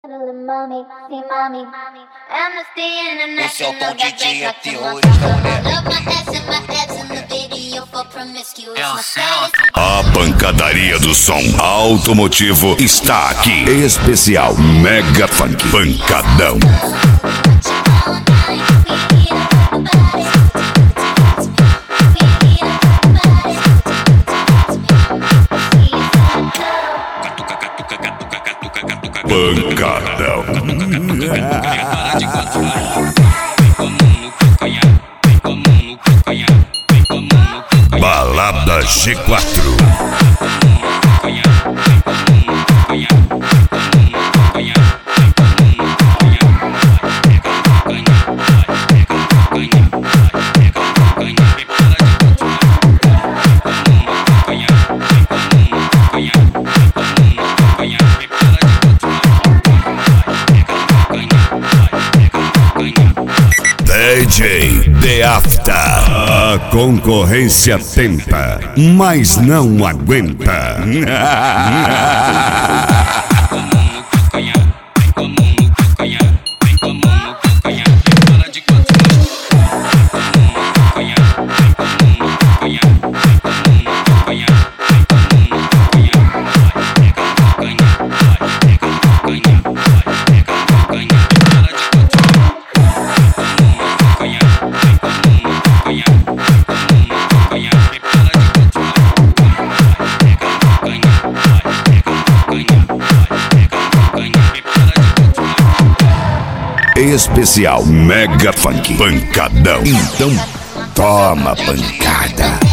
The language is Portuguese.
Esse é o Tom DJ, é terrorista, moleque. A pancadaria do som automotivo está aqui. Especial Mega Funk Pancadão. Pancadão. Balada G4. DJ The After. A concorrência tenta, mas não aguenta. Especial Mega Funk Pancadão. Então, toma pancada.